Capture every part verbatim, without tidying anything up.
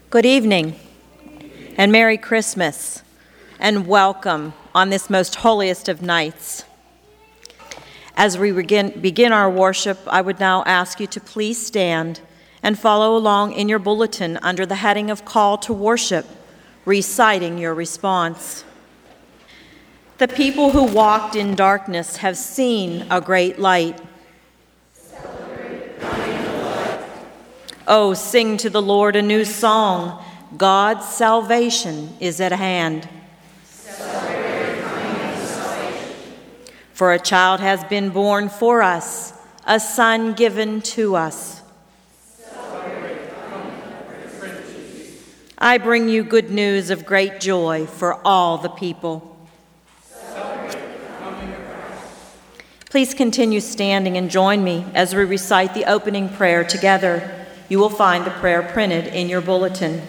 Good evening, and Merry Christmas, and welcome on this most holiest of nights. As we begin, begin our worship, I would now ask you to please stand and follow along in your bulletin under the heading of Call to Worship, reciting your response. The people who walked in darkness have seen a great light. Oh, sing to the Lord a new song. God's salvation is at hand. For a child has been born for us, a son given to us. I bring you good news of great joy for all the people. Please continue standing and join me as we recite the opening prayer together. You will find the prayer printed in your bulletin.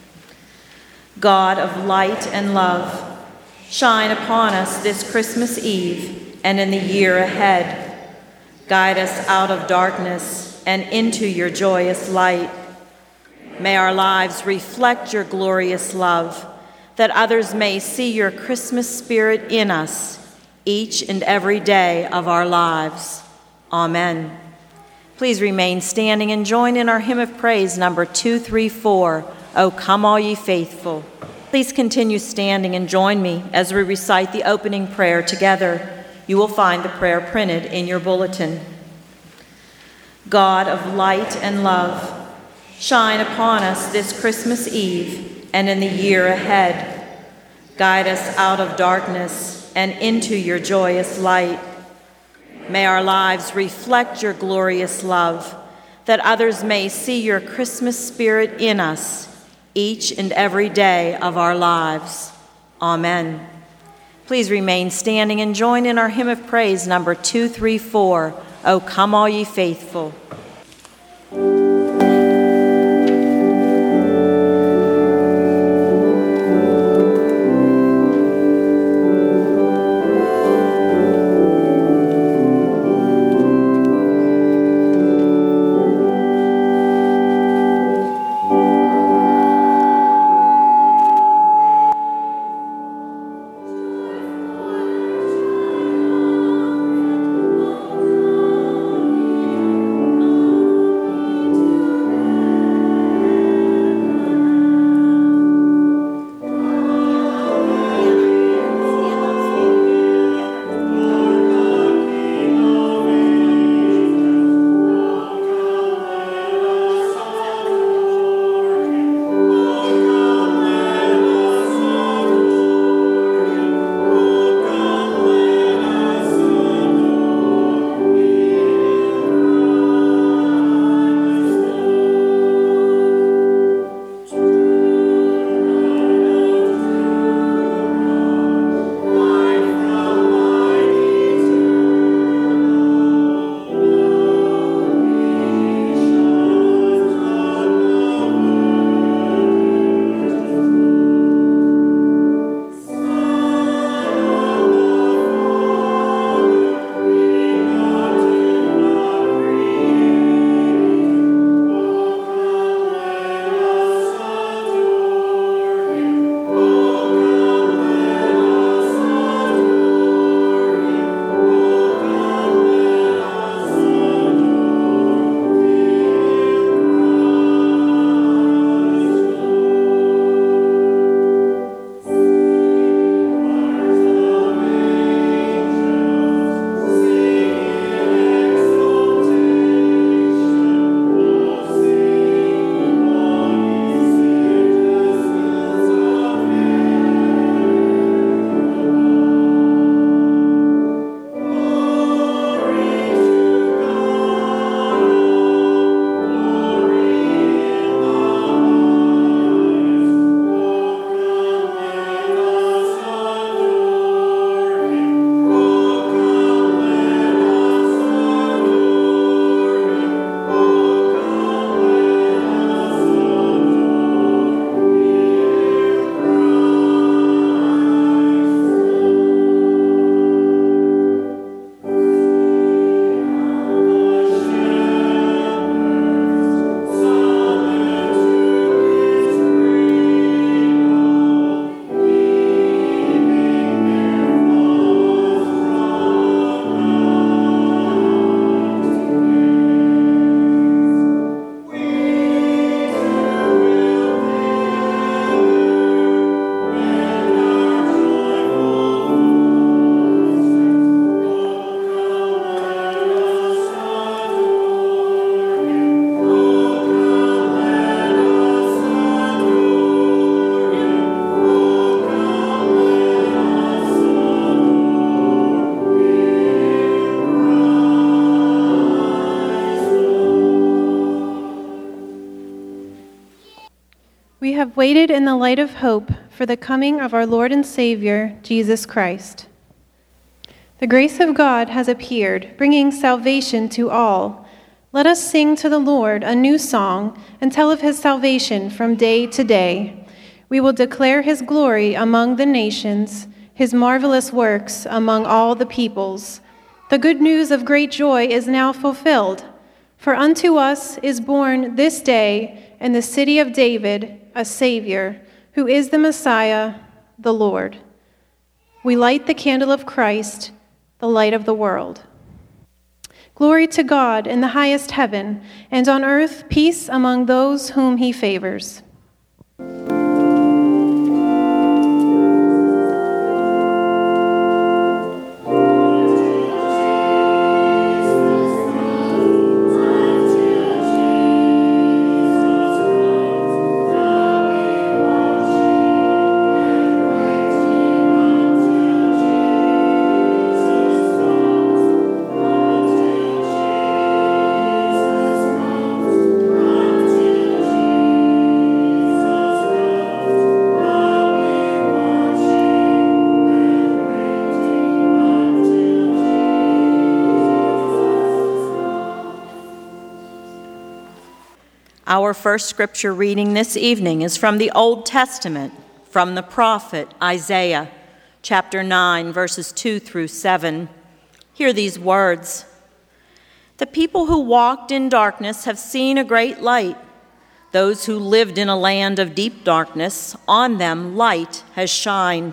God of light and love, shine upon us this Christmas Eve and in the year ahead. Guide us out of darkness and into your joyous light. May our lives reflect your glorious love, that others may see your Christmas spirit in us each and every day of our lives. Amen. Please remain standing and join in our hymn of praise number two three four, O Come All Ye Faithful. Please continue standing and join me as we recite the opening prayer together. You will find the prayer printed in your bulletin. God of light and love, shine upon us this Christmas Eve and in the year ahead. Guide us out of darkness and into your joyous light. May our lives reflect your glorious love, that others may see your Christmas spirit in us each and every day of our lives. Amen. Please remain standing and join in our hymn of praise number two three four, O Come All Ye Faithful. We have waited in the light of hope for the coming of our Lord and Savior, Jesus Christ. The grace of God has appeared, bringing salvation to all. Let us sing to the Lord a new song and tell of his salvation from day to day. We will declare his glory among the nations, his marvelous works among all the peoples. The good news of great joy is now fulfilled. For unto us is born this day in the city of David a Savior, who is the Messiah, the Lord. We light the candle of Christ, the light of the world. Glory to God in the highest heaven, and on earth peace among those whom he favors. Our first scripture reading this evening is from the Old Testament, from the prophet Isaiah, chapter nine, verses two through seven. Hear these words. The people who walked in darkness have seen a great light. Those who lived in a land of deep darkness, on them light has shined.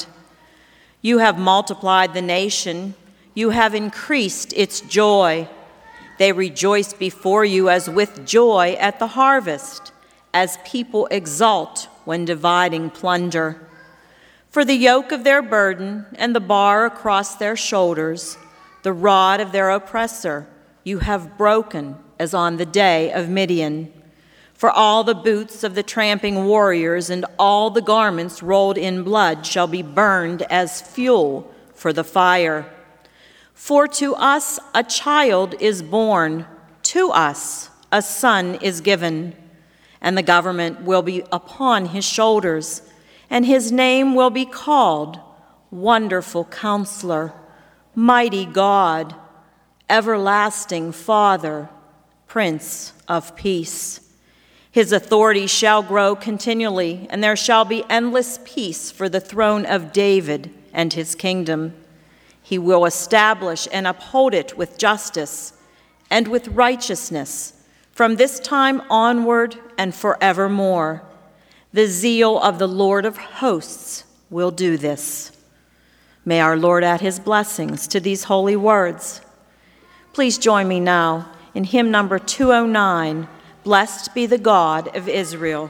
You have multiplied the nation. You have increased its joy. They rejoice before you as with joy at the harvest, as people exult when dividing plunder. For the yoke of their burden and the bar across their shoulders, the rod of their oppressor, you have broken as on the day of Midian. For all the boots of the tramping warriors and all the garments rolled in blood shall be burned as fuel for the fire. For to us a child is born, to us a son is given, and the government will be upon his shoulders, and his name will be called Wonderful Counselor, Mighty God, Everlasting Father, Prince of Peace. His authority shall grow continually, and there shall be endless peace for the throne of David and his kingdom. He will establish and uphold it with justice and with righteousness from this time onward and forevermore. The zeal of the Lord of hosts will do this. May our Lord add his blessings to these holy words. Please join me now in hymn number two oh nine, Blessed be the God of Israel.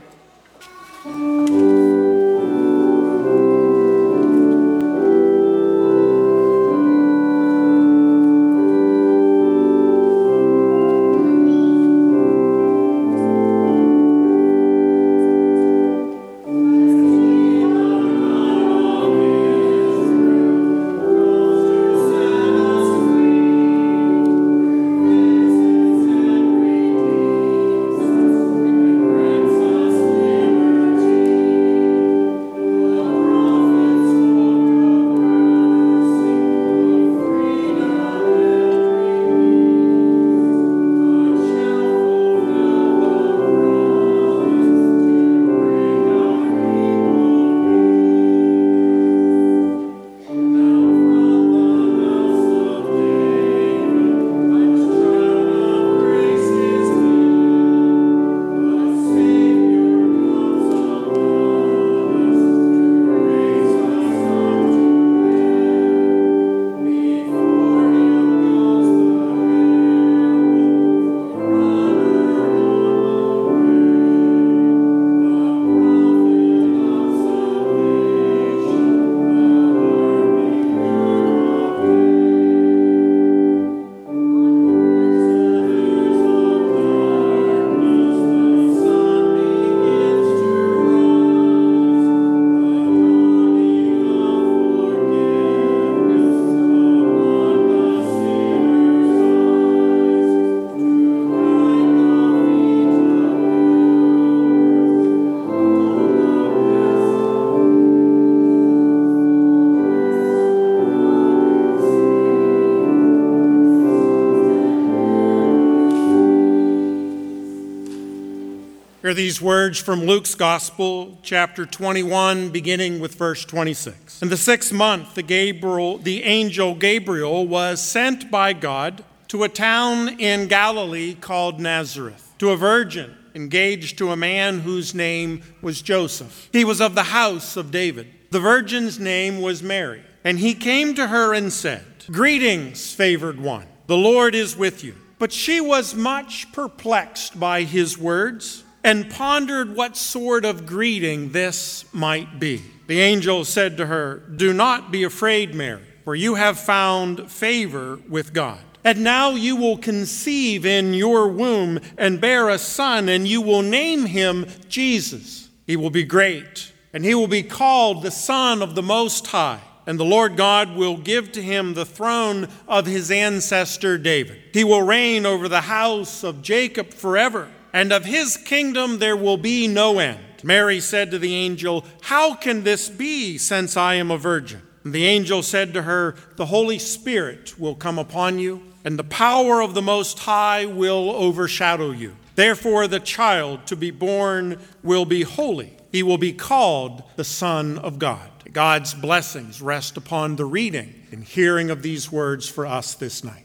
Hear these words from Luke's Gospel, chapter twenty-one, beginning with verse twenty-six. In the sixth month, the Gabriel, the angel Gabriel was sent by God to a town in Galilee called Nazareth, to a virgin engaged to a man whose name was Joseph. He was of the house of David. The virgin's name was Mary, and he came to her and said, "Greetings, favored one, the Lord is with you." But she was much perplexed by his words and pondered what sort of greeting this might be. The angel said to her, "Do not be afraid, Mary, for you have found favor with God. And now you will conceive in your womb and bear a son, and you will name him Jesus. He will be great, and he will be called the Son of the Most High. And the Lord God will give to him the throne of his ancestor David. He will reign over the house of Jacob forever, and of his kingdom there will be no end." Mary said to the angel, "How can this be, since I am a virgin?" And the angel said to her, "The Holy Spirit will come upon you, and the power of the Most High will overshadow you. Therefore the child to be born will be holy. He will be called the Son of God." God's blessings rest upon the reading and hearing of these words for us this night.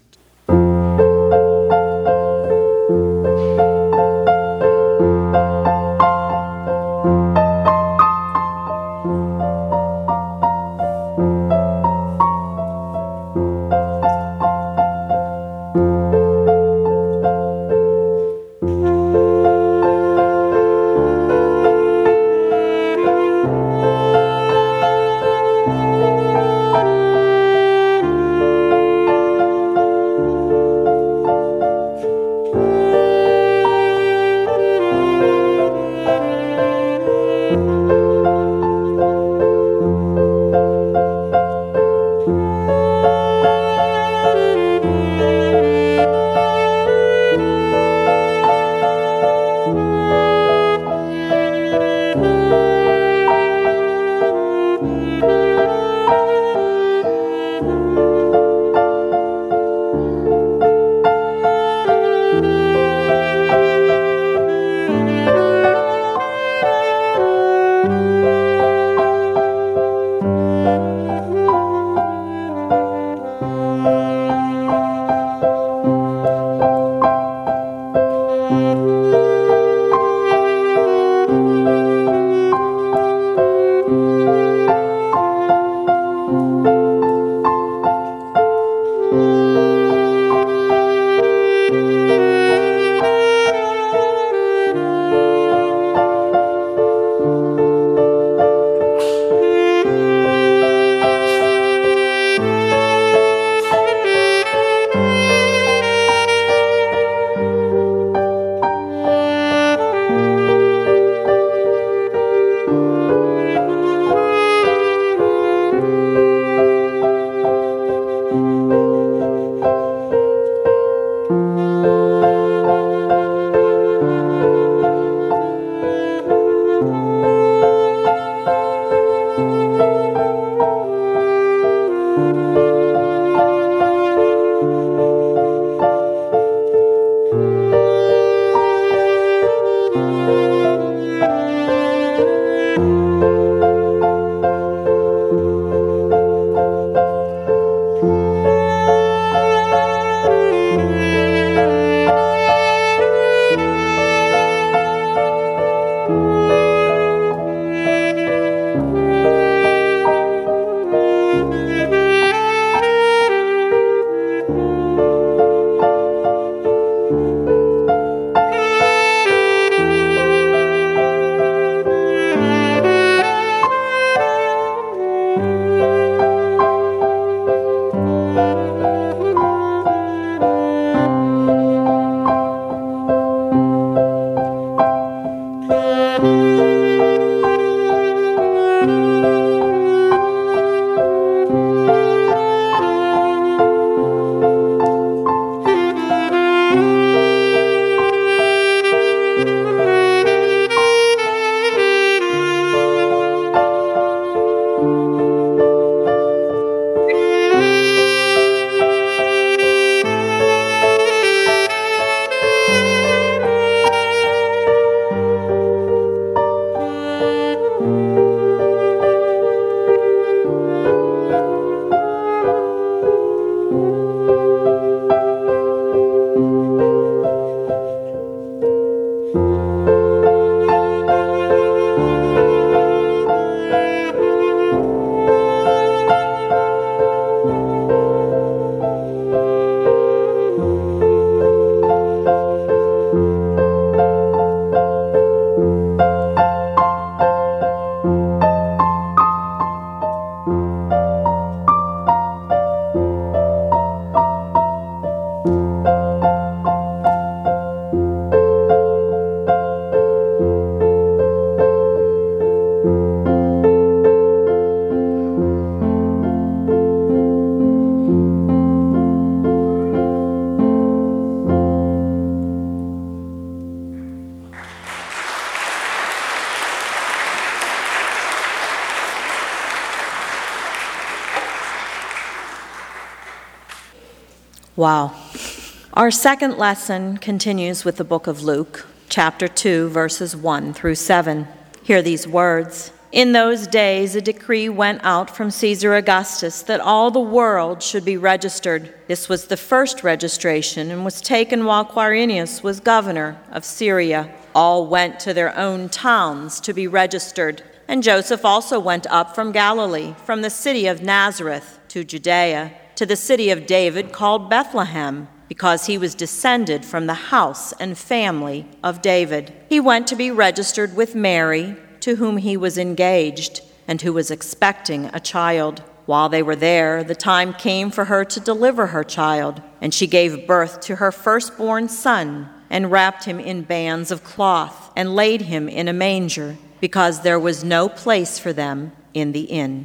Wow. Our second lesson continues with the book of Luke, chapter two, verses one through seven. Hear these words. In those days, a decree went out from Caesar Augustus that all the world should be registered. This was the first registration and was taken while Quirinius was governor of Syria. All went to their own towns to be registered. And Joseph also went up from Galilee, from the city of Nazareth to Judea, to the city of David called Bethlehem, because he was descended from the house and family of David. He went to be registered with Mary, to whom he was engaged, and who was expecting a child. While they were there, the time came for her to deliver her child, and she gave birth to her firstborn son, and wrapped him in bands of cloth, and laid him in a manger, because there was no place for them in the inn.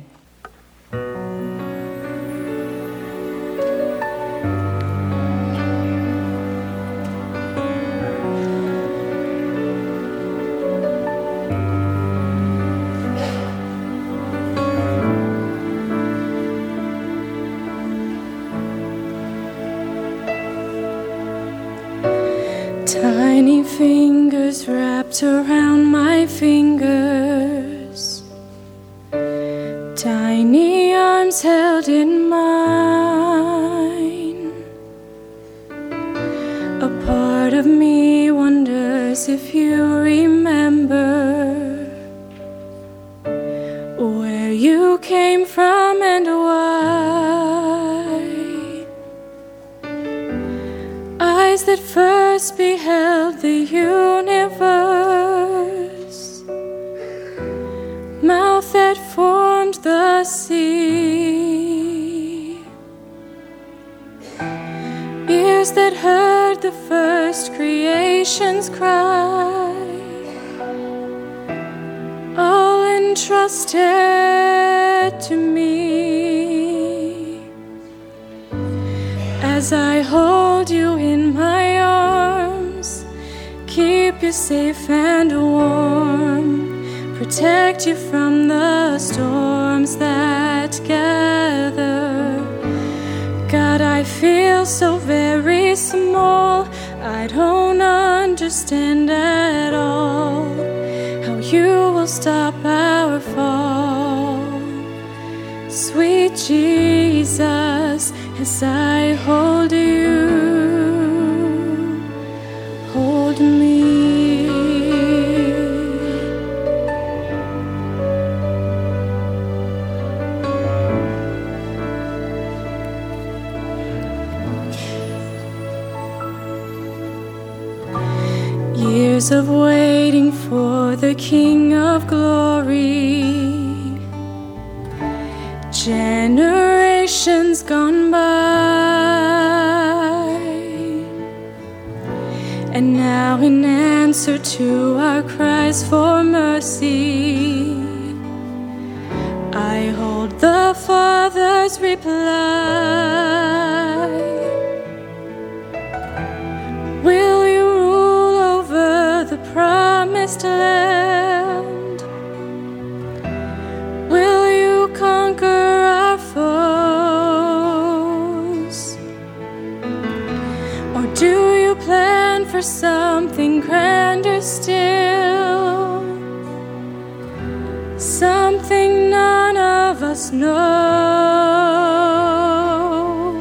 Tiny fingers wrapped around my fingers, tiny arms held in mine. A part of me wonders if you remember where you came from and why. Eyes that first beheld the universe, mouth that formed the sea, ears that heard the first creation's cry, all entrusted to me. As I hold you in my arms, keep you safe and warm, protect you from the storms that gather. God, I feel so very small, I don't understand at all how you will stop our fall. Sweet Jesus, as I hold you, hold me. Years of waiting for the King of Glory, generations gone by, and now in answer to our cries for mercy, I hold the Father's reply. Will you rule over the promised land? Will you conquer our foes? Or do you plan for something grander still? Something none of us know.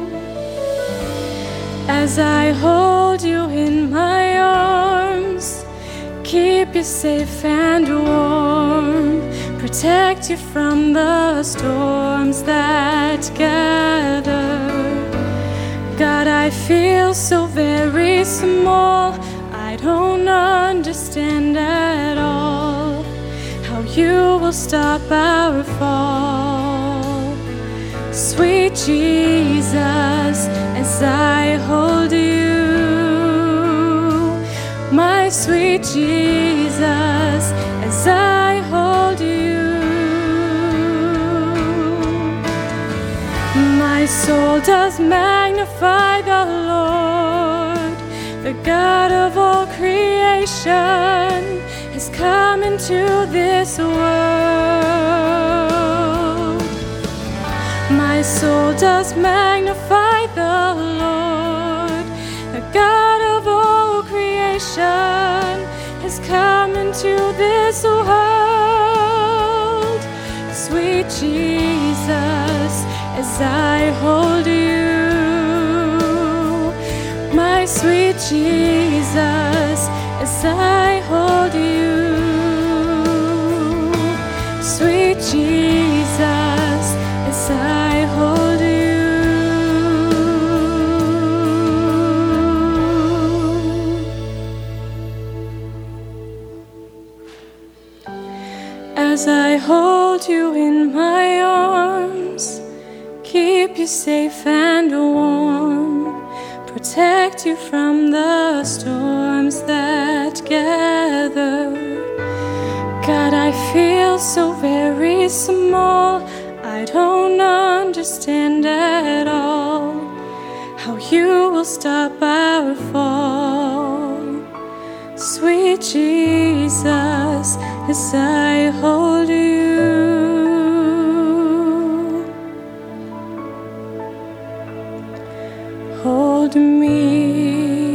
As I hold you in my arms, keep you safe and warm, protect you from the storms that gather. God, I feel so very small, I don't understand at all how you will stop our fall. Sweet Jesus, as I hold you, my sweet Jesus, as I hold you, my soul does magnify the Lord, the God of all creation has come into this world. My soul does magnify the Lord, as I hold you. My sweet Jesus, as I hold you. Sweet Jesus, as I hold you. As I hold you in my arms, keep you safe and warm, protect you from the storms that gather. God, I feel so very small, I don't understand at all how you will stop our fall. Sweet Jesus, as I hold you. Hold me.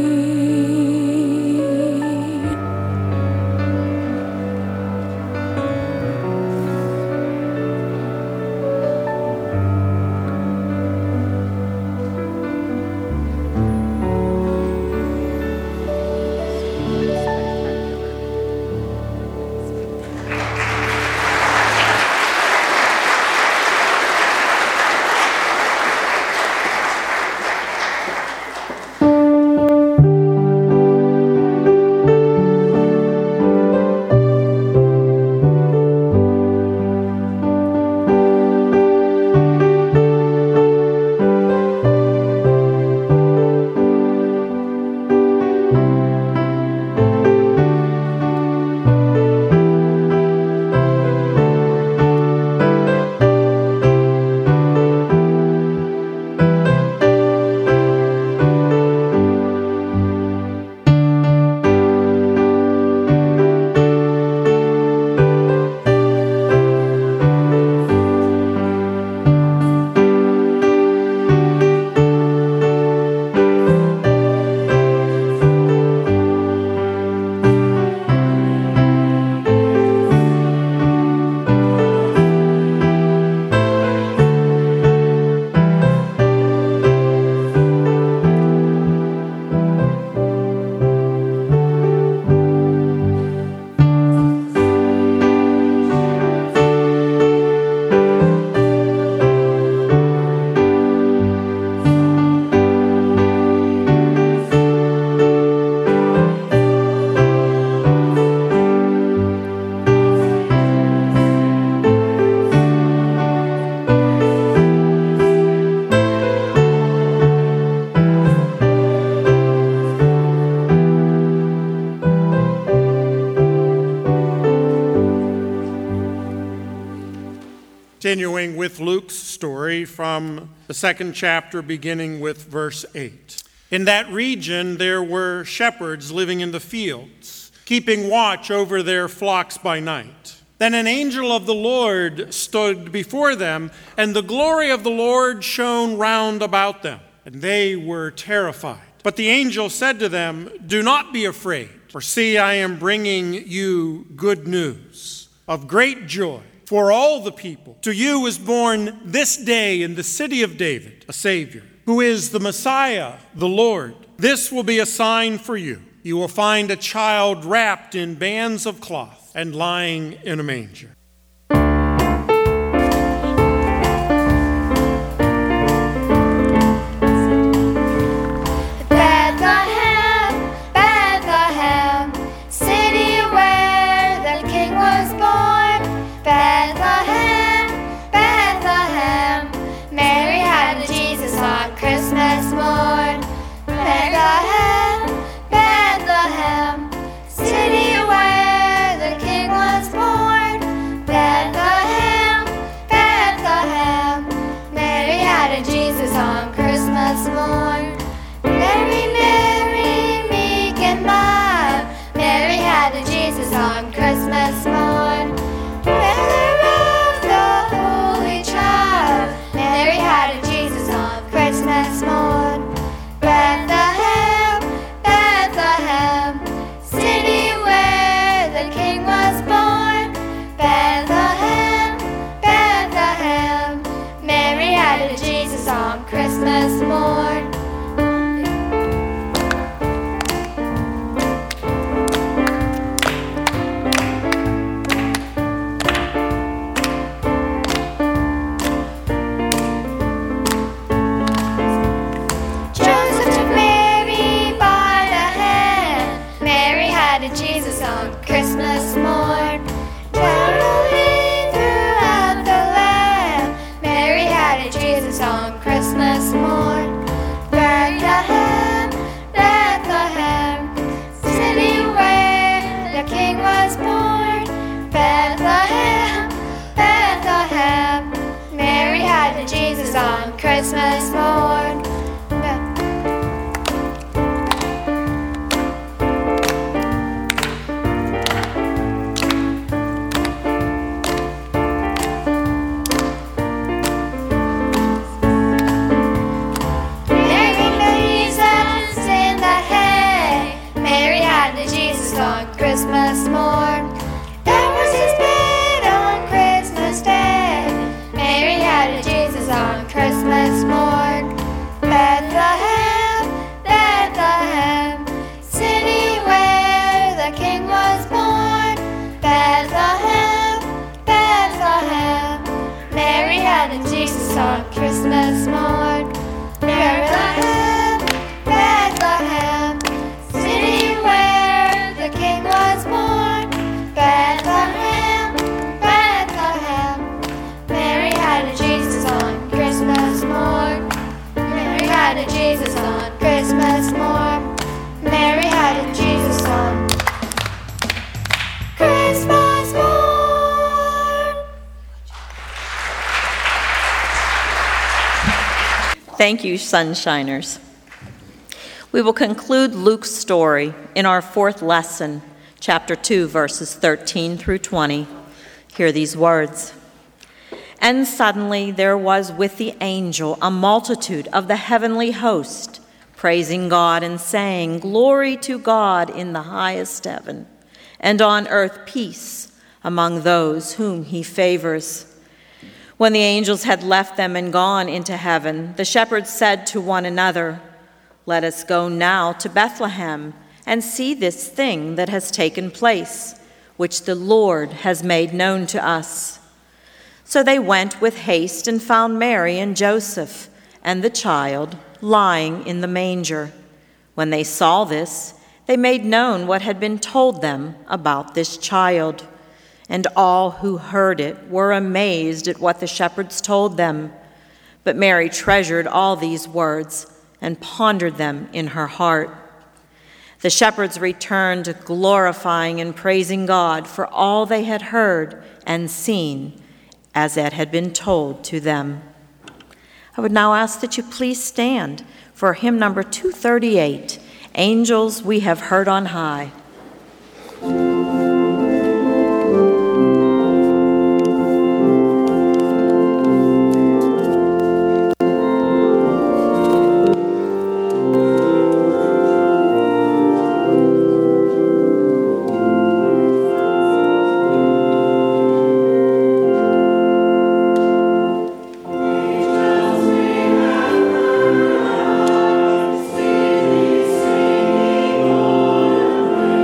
Continuing with Luke's story from the second chapter, beginning with verse eight. In that region there were shepherds living in the fields, keeping watch over their flocks by night. Then an angel of the Lord stood before them, and the glory of the Lord shone round about them, and they were terrified. But the angel said to them, "Do not be afraid, for see, I am bringing you good news of great joy for all the people. To you is born this day in the city of David a Savior, who is the Messiah, the Lord. This will be a sign for you. You will find a child wrapped in bands of cloth and lying in a manger." Bethlehem, city where the King was born. had a Jesus on Christmas morn. Christmas morn, that was his bed on Christmas Day. Mary had a Jesus on Christmas morn. Bethlehem, Bethlehem, city where the King was born. Bethlehem, Bethlehem, Mary had a Jesus on Christmas morn. Bethlehem, Bethlehem, city where the King was born. Bethlehem, Bethlehem, Mary had a Jesus on Christmas morn. Mary had a Jesus on Christmas morn. Mary had a Jesus on Christmas morn. Thank you, Sunshiners. We will conclude Luke's story in our fourth lesson, chapter two, verses thirteen through twenty. Hear these words. And suddenly there was with the angel a multitude of the heavenly host, praising God and saying, Glory to God in the highest heaven, and on earth peace among those whom he favors. When the angels had left them and gone into heaven, the shepherds said to one another, Let us go now to Bethlehem and see this thing that has taken place, which the Lord has made known to us. So they went with haste and found Mary and Joseph and the child lying in the manger. When they saw this, they made known what had been told them about this child. And all who heard it were amazed at what the shepherds told them. But Mary treasured all these words and pondered them in her heart. The shepherds returned, glorifying and praising God for all they had heard and seen, as it had been told to them. I would now ask that you please stand for hymn number two thirty-eight, Angels We Have Heard on High. Sing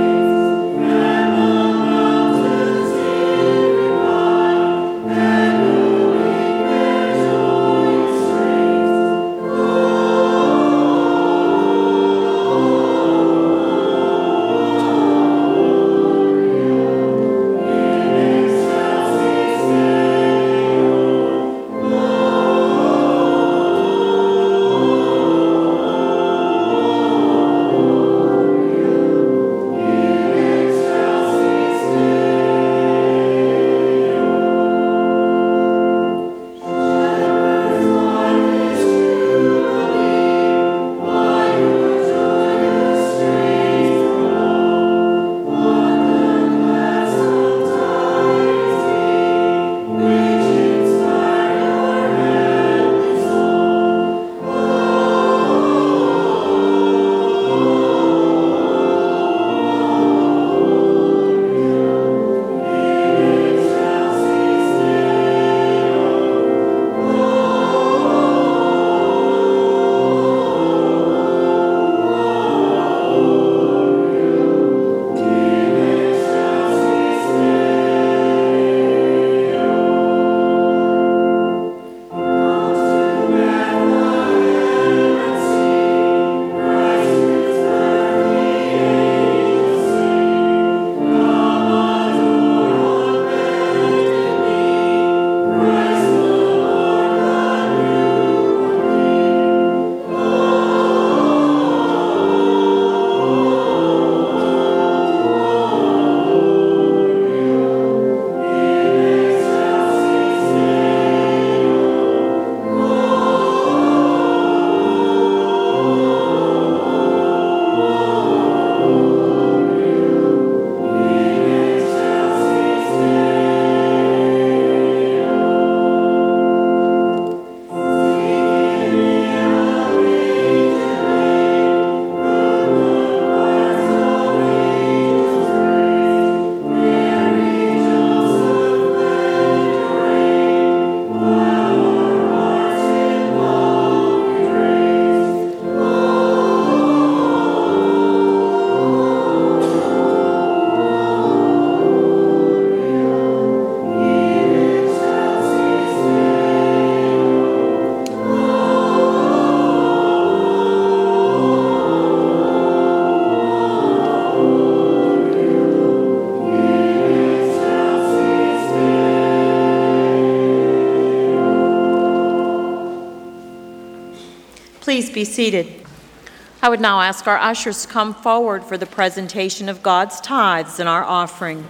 Please be seated. I would now ask our ushers to come forward for the presentation of God's tithes and our offering.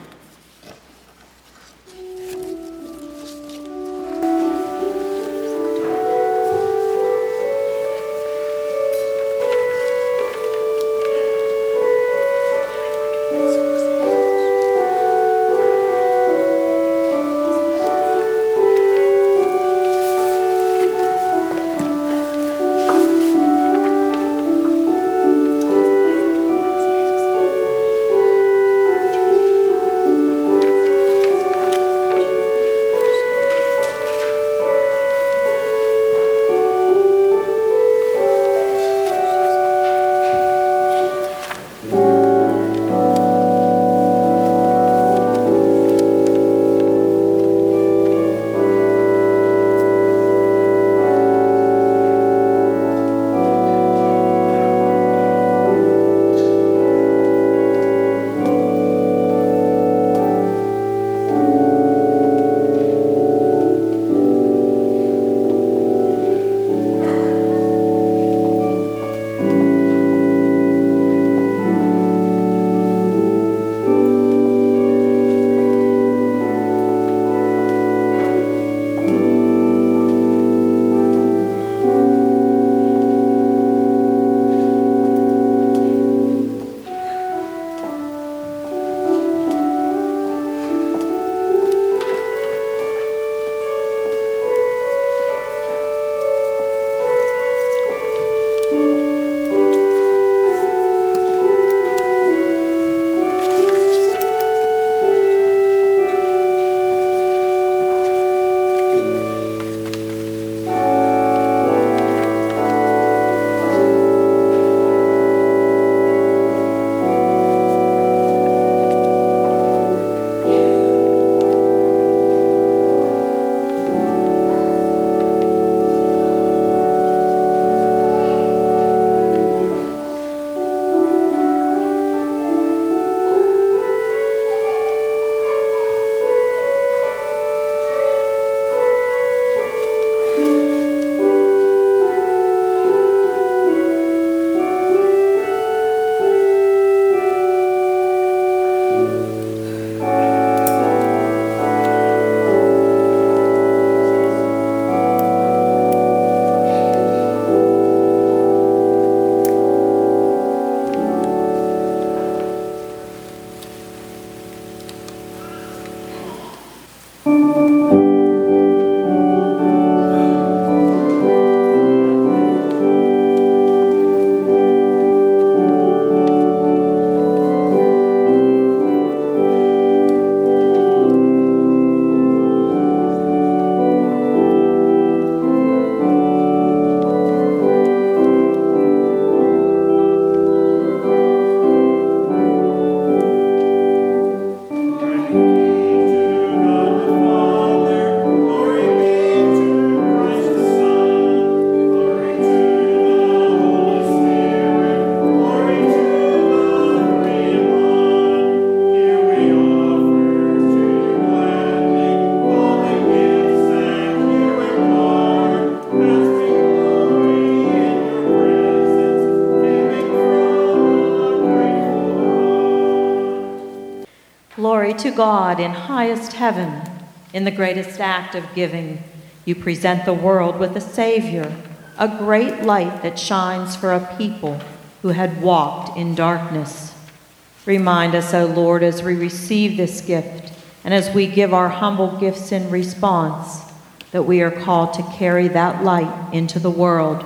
Glory to God in highest heaven. In the greatest act of giving, you present the world with a Savior, a great light that shines for a people who had walked in darkness. Remind us, O Lord, as we receive this gift and as we give our humble gifts in response, that we are called to carry that light into the world.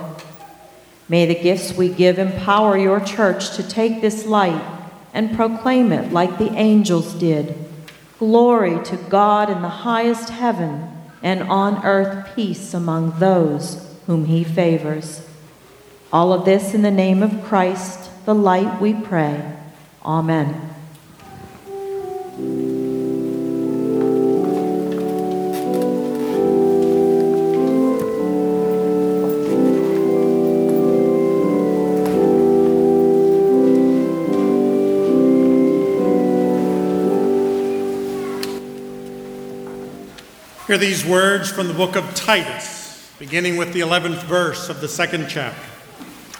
May the gifts we give empower your church to take this light and proclaim it like the angels did. Glory to God in the highest heaven, and on earth peace among those whom he favors. All of this in the name of Christ, the light, we pray. Amen. Hear these words from the book of Titus, beginning with the eleventh verse of the second chapter.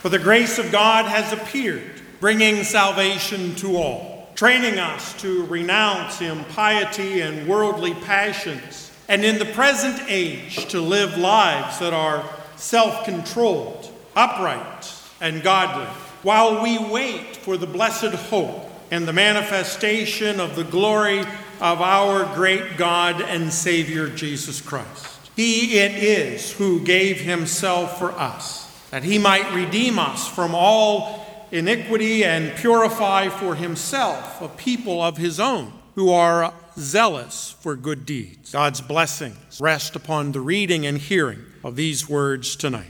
For the grace of God has appeared, bringing salvation to all, training us to renounce impiety and worldly passions, and in the present age to live lives that are self-controlled, upright, and godly, while we wait for the blessed hope and the manifestation of the glory of our great God and Savior Jesus Christ. He it is who gave himself for us, that he might redeem us from all iniquity and purify for himself a people of his own who are zealous for good deeds. God's blessings rest upon the reading and hearing of these words tonight.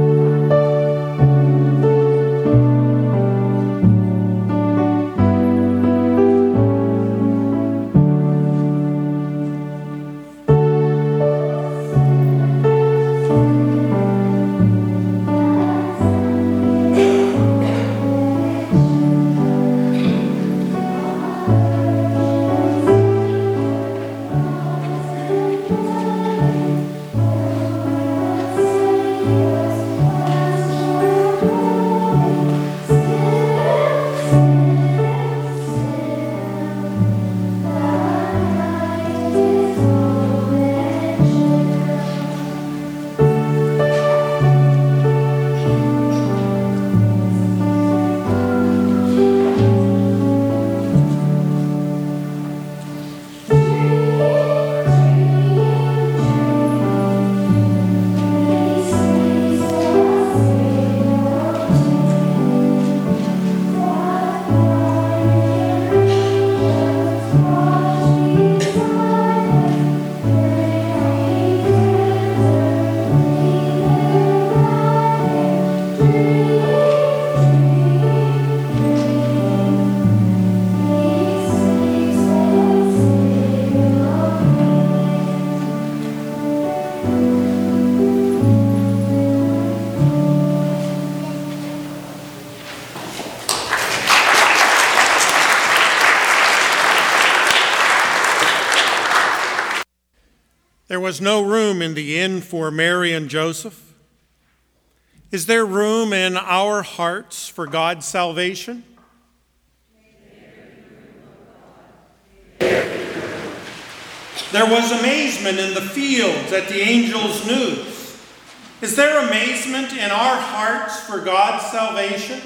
There was no room in the inn for Mary and Joseph. Is there room in our hearts for God's salvation? There was amazement in the fields at the angel's news. Is there amazement in our hearts for God's salvation?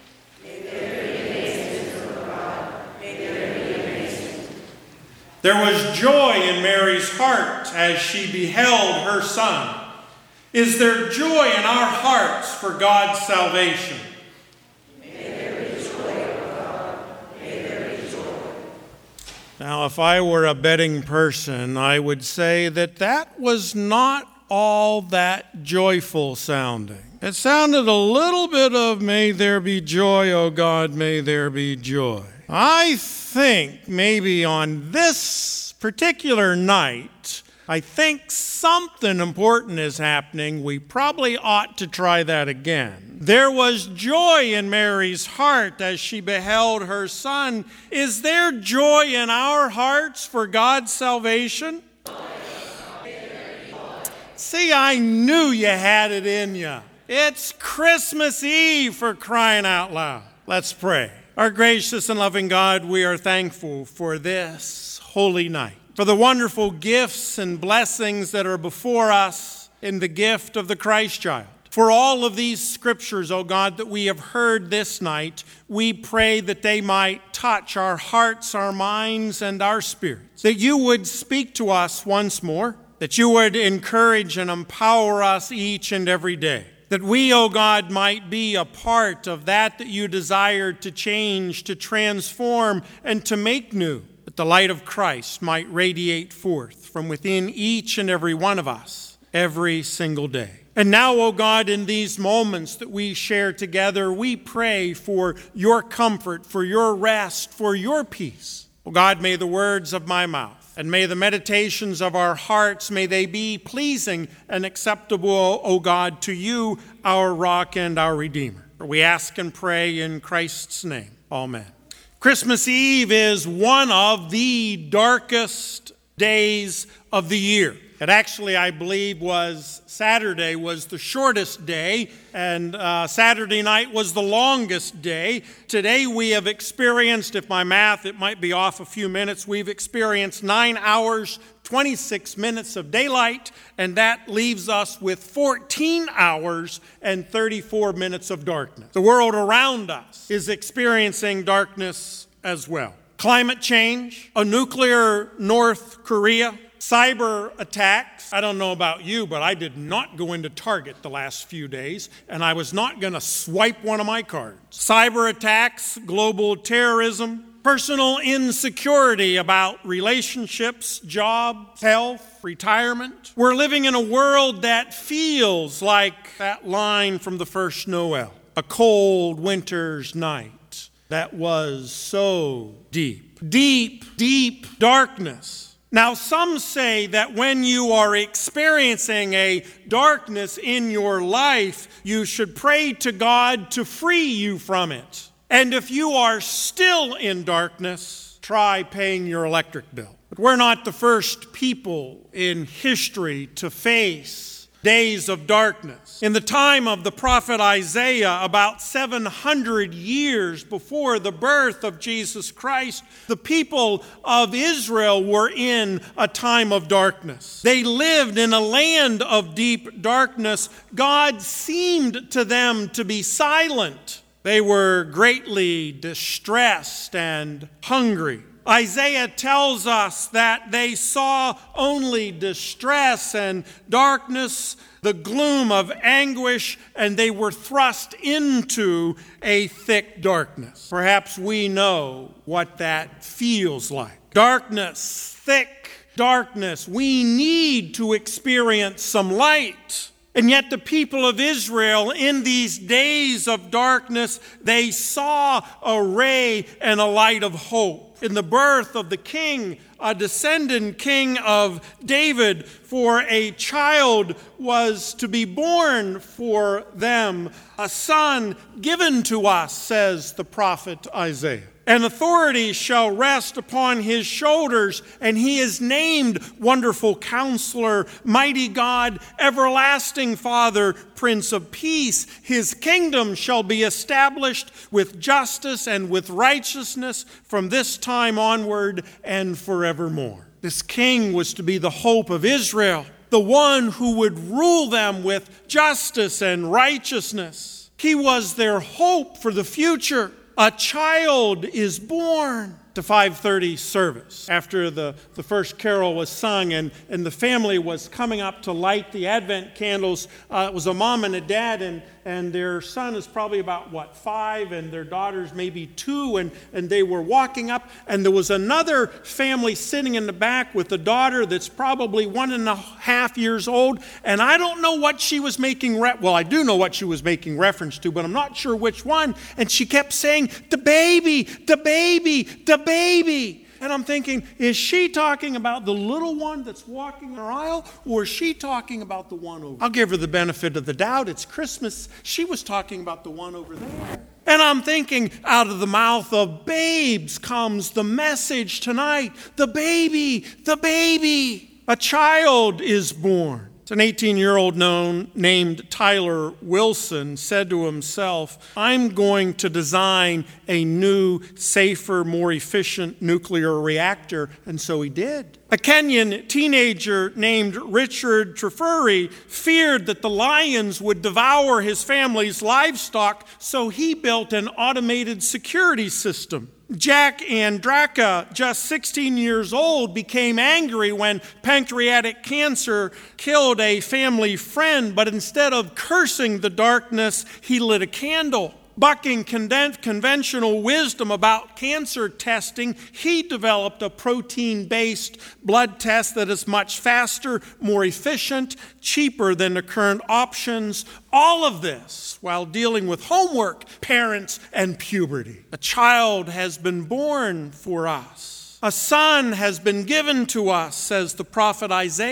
There was joy in Mary's heart as she beheld her son. Is there joy in our hearts for God's salvation? May there be joy, O God. May there be joy. Now, if I were a betting person, I would say that that was not all that joyful sounding. It sounded a little bit of, may there be joy, O God, may there be joy. I think maybe on this particular night, I think something important is happening. We probably ought to try that again. There was joy in Mary's heart as she beheld her son. Is there joy in our hearts for God's salvation? See, I knew you had it in you. It's Christmas Eve, for crying out loud. Let's pray. Our gracious and loving God, we are thankful for this holy night, for the wonderful gifts and blessings that are before us in the gift of the Christ child. For all of these scriptures, O God, that we have heard this night, we pray that they might touch our hearts, our minds, and our spirits, that you would speak to us once more, that you would encourage and empower us each and every day. That we, O God, might be a part of that that you desired to change, to transform, and to make new. That the light of Christ might radiate forth from within each and every one of us every single day. And now, O God, in these moments that we share together, we pray for your comfort, for your rest, for your peace. O God, may the words of my mouth and may the meditations of our hearts, may they be pleasing and acceptable, O God, to you, our rock and our Redeemer. For we ask and pray in Christ's name. Amen. Christmas Eve is one of the darkest days of the year. It actually, I believe, was Saturday was the shortest day, and uh, Saturday night was the longest day. Today we have experienced, if my math, it might be off a few minutes, we've experienced nine hours, twenty-six minutes of daylight, and that leaves us with fourteen hours and thirty-four minutes of darkness. The world around us is experiencing darkness as well. Climate change, a nuclear North Korea, cyber attacks. I don't know about you, but I did not go into Target the last few days, and I was not going to swipe one of my cards. Cyber attacks, global terrorism, personal insecurity about relationships, jobs, health, retirement. We're living in a world that feels like that line from the first Noel, a cold winter's night that was so deep. Deep, deep darkness. Now, some say that when you are experiencing a darkness in your life, you should pray to God to free you from it. And if you are still in darkness, try paying your electric bill. But we're not the first people in history to face days of darkness. In the time of the prophet Isaiah, about seven hundred years before the birth of Jesus Christ, the people of Israel were in a time of darkness. They lived in a land of deep darkness. God seemed to them to be silent. They were greatly distressed and hungry. Isaiah tells us that they saw only distress and darkness, the gloom of anguish, and they were thrust into a thick darkness. Perhaps we know what that feels like. Darkness, thick darkness. We need to experience some light. And yet the people of Israel in these days of darkness, they saw a ray and a light of hope. In the birth of the king, a descendant king of David, for a child was to be born for them, a son given to us, says the prophet Isaiah. And authority shall rest upon his shoulders, and he is named Wonderful Counselor, Mighty God, Everlasting Father, Prince of Peace. His kingdom shall be established with justice and with righteousness from this time onward and forevermore. This king was to be the hope of Israel, the one who would rule them with justice and righteousness. He was their hope for the future. A child is born. The five thirty service, after the, the first carol was sung and, and the family was coming up to light the Advent candles, uh, it was a mom and a dad, and, and their son is probably about, what, five, and their daughter's maybe two, and, and they were walking up, and there was another family sitting in the back with a daughter that's probably one and a half years old, and I don't know what she was making, re- well, I do know what she was making reference to, but I'm not sure which one, and she kept saying, the baby, the baby, the baby. And I'm thinking, is she talking about the little one that's walking the aisle, or is she talking about the one over there? I'll give her the benefit of the doubt. It's Christmas. She was talking about the one over there. And I'm thinking, out of the mouth of babes comes the message tonight. The baby, the baby. A child is born. An eighteen-year-old known, named Tyler Wilson said to himself, I'm going to design a new, safer, more efficient nuclear reactor, and so he did. A Kenyan teenager named Richard Trifuri feared that the lions would devour his family's livestock, so he built an automated security system. Jack Andraka, just sixteen years old, became angry when pancreatic cancer killed a family friend, but instead of cursing the darkness, he lit a candle. Bucking conventional wisdom about cancer testing, he developed a protein-based blood test that is much faster, more efficient, cheaper than the current options. All of this while dealing with homework, parents, and puberty. A child has been born for us. A son has been given to us, says the prophet Isaiah.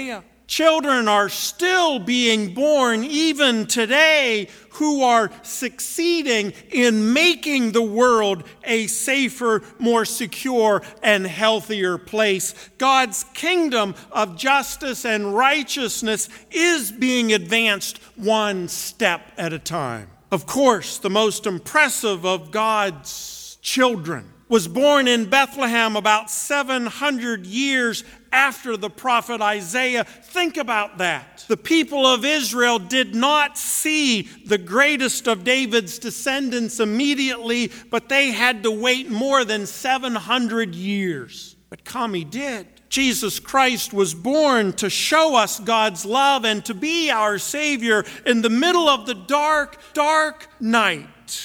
Children are still being born even today who are succeeding in making the world a safer, more secure, and healthier place. God's kingdom of justice and righteousness is being advanced one step at a time. Of course, the most impressive of God's children was born in Bethlehem about seven hundred years after the prophet Isaiah. Think about that. The people of Israel did not see the greatest of David's descendants immediately, but they had to wait more than seven hundred years. But come, he did. Jesus Christ was born to show us God's love and to be our Savior in the middle of the dark, dark night.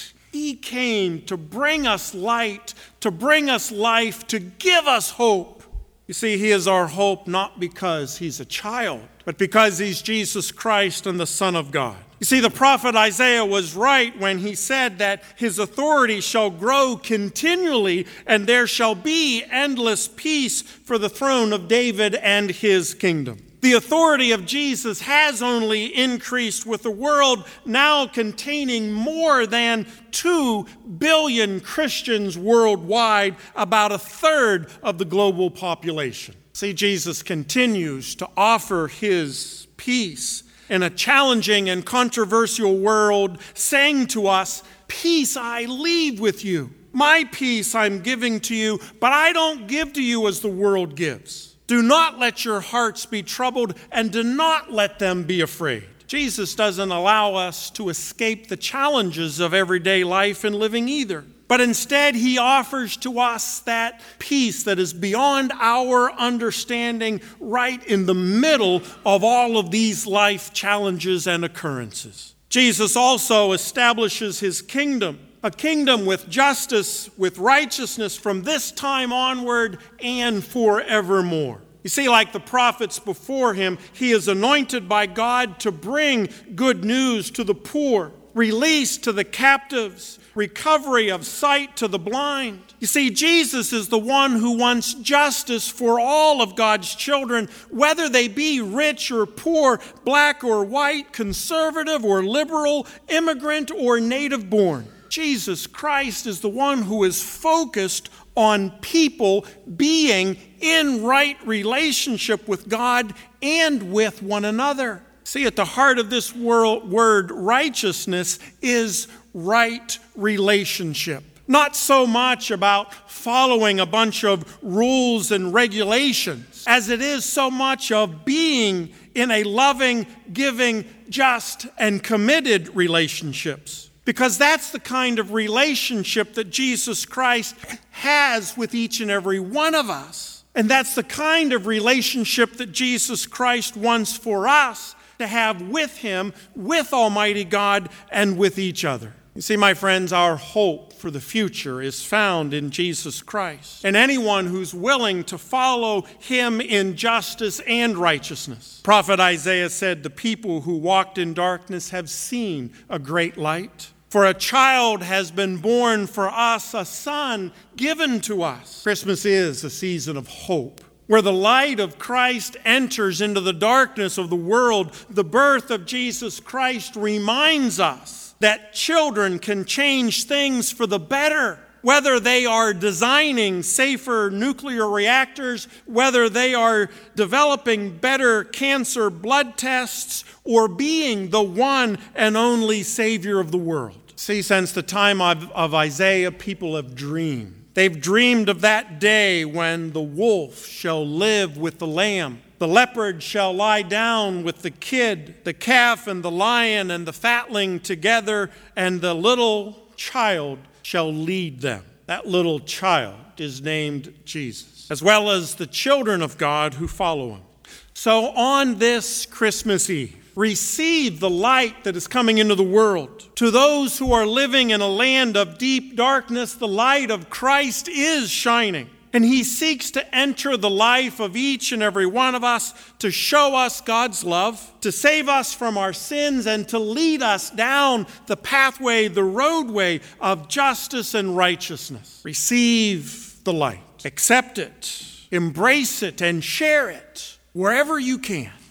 He came to bring us light, to bring us life, to give us hope. You see, he is our hope not because he's a child, but because he's Jesus Christ and the Son of God. You see, the prophet Isaiah was right when he said that his authority shall grow continually and there shall be endless peace for the throne of David and his kingdom. The authority of Jesus has only increased, with the world now containing more than two billion Christians worldwide, about a third of the global population. See, Jesus continues to offer his peace in a challenging and controversial world, saying to us, "Peace I leave with you. My peace I'm giving to you, but I don't give to you as the world gives. Do not let your hearts be troubled, and do not let them be afraid." Jesus doesn't allow us to escape the challenges of everyday life and living either. But instead, he offers to us that peace that is beyond our understanding right in the middle of all of these life challenges and occurrences. Jesus also establishes his kingdom. A kingdom with justice, with righteousness from this time onward and forevermore. You see, like the prophets before him, he is anointed by God to bring good news to the poor, release to the captives, recovery of sight to the blind. You see, Jesus is the one who wants justice for all of God's children, whether they be rich or poor, black or white, conservative or liberal, immigrant or native born. Jesus Christ is the one who is focused on people being in right relationship with God and with one another. See, at the heart of this world, word righteousness is right relationship. Not so much about following a bunch of rules and regulations, as it is so much of being in a loving, giving, just, and committed relationships. Because that's the kind of relationship that Jesus Christ has with each and every one of us. And that's the kind of relationship that Jesus Christ wants for us to have with him, with Almighty God, and with each other. You see, my friends, our hope for the future is found in Jesus Christ. And anyone who's willing to follow him in justice and righteousness. Prophet Isaiah said, "The people who walked in darkness have seen a great light. For a child has been born for us, a son given to us." Christmas is a season of hope, where the light of Christ enters into the darkness of the world. The birth of Jesus Christ reminds us that children can change things for the better, whether they are designing safer nuclear reactors, whether they are developing better cancer blood tests, or being the one and only Savior of the world. See, since the time of, of Isaiah, people have dreamed. They've dreamed of that day when the wolf shall live with the lamb. The leopard shall lie down with the kid, the calf and the lion and the fatling together, and the little child shall lead them. That little child is named Jesus, as well as the children of God who follow him. So on this Christmas Eve, receive the light that is coming into the world. To those who are living in a land of deep darkness, the light of Christ is shining. And he seeks to enter the life of each and every one of us to show us God's love, to save us from our sins, and to lead us down the pathway, the roadway of justice and righteousness. Receive the light. Accept it. Embrace it and share it wherever you can.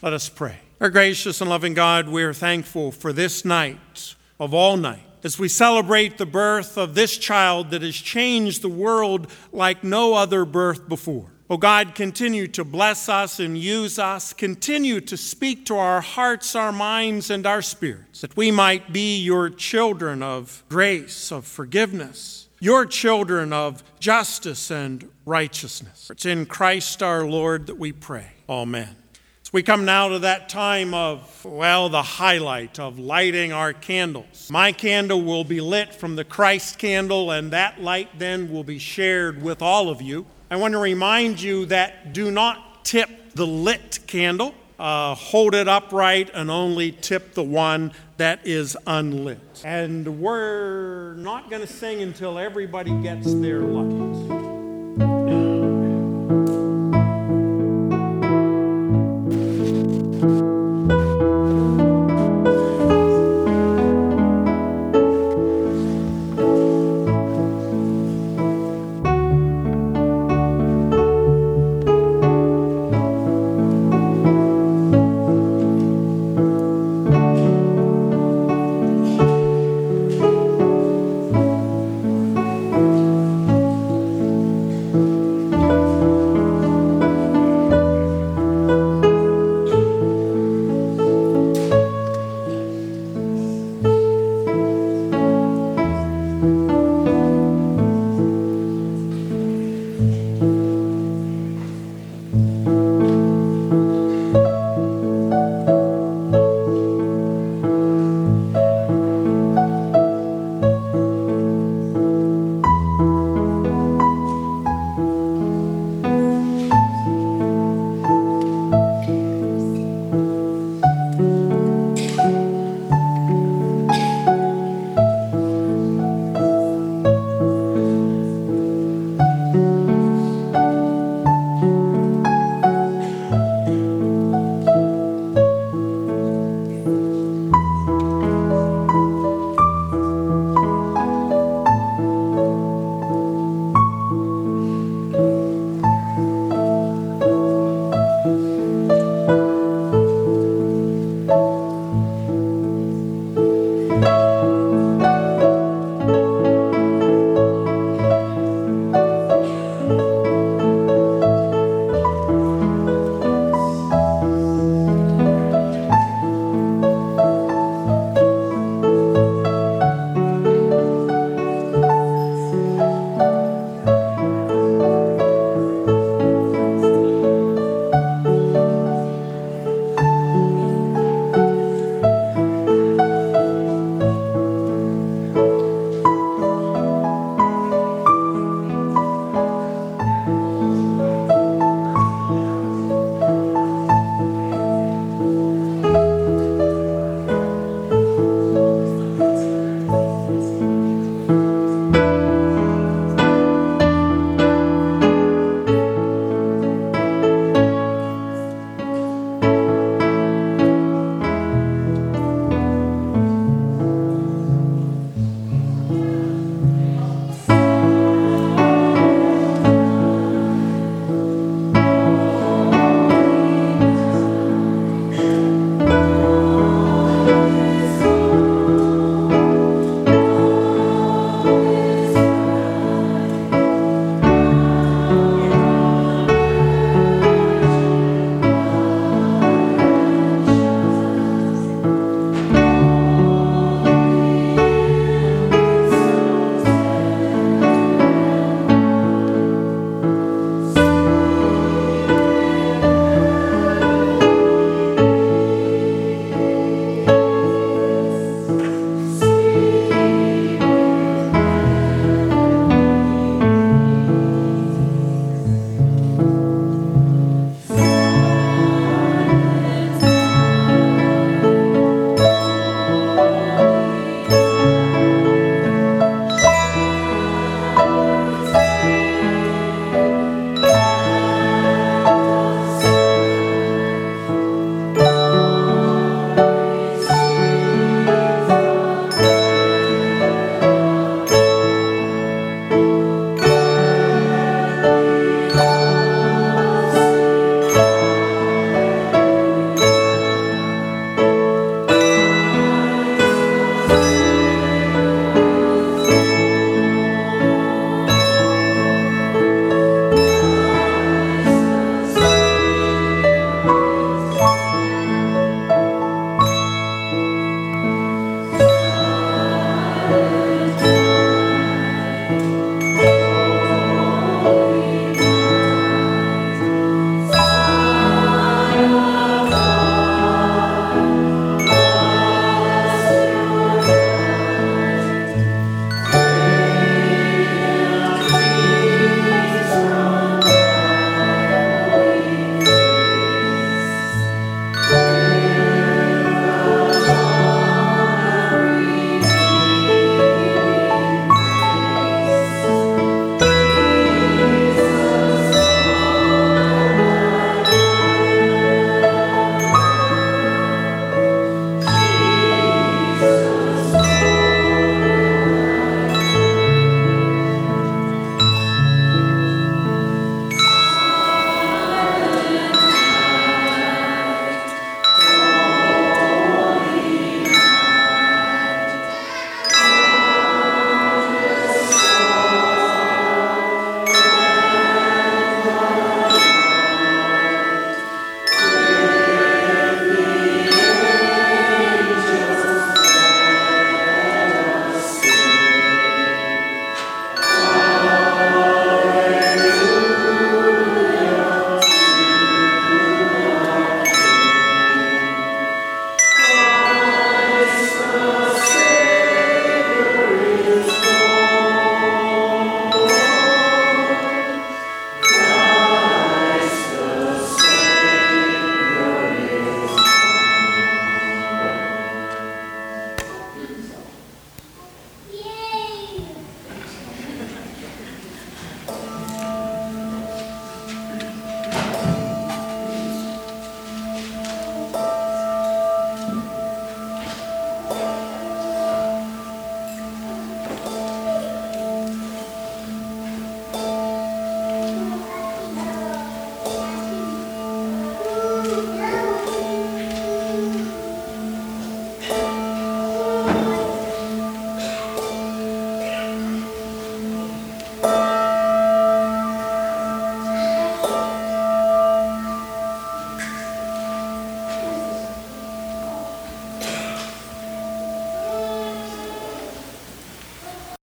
Let us pray. Our gracious and loving God, we are thankful for this night of all nights, as we celebrate the birth of this child that has changed the world like no other birth before. Oh God, continue to bless us and use us. Continue to speak to our hearts, our minds, and our spirits, that we might be your children of grace, of forgiveness, your children of justice and righteousness. It's in Christ our Lord that we pray. Amen. We come now to that time of, well, the highlight of lighting our candles. My candle will be lit from the Christ candle, and that light then will be shared with all of you. I want to remind you that do not tip the lit candle. Uh, hold it upright and only tip the one that is unlit. And we're not going to sing until everybody gets their light. Thank you.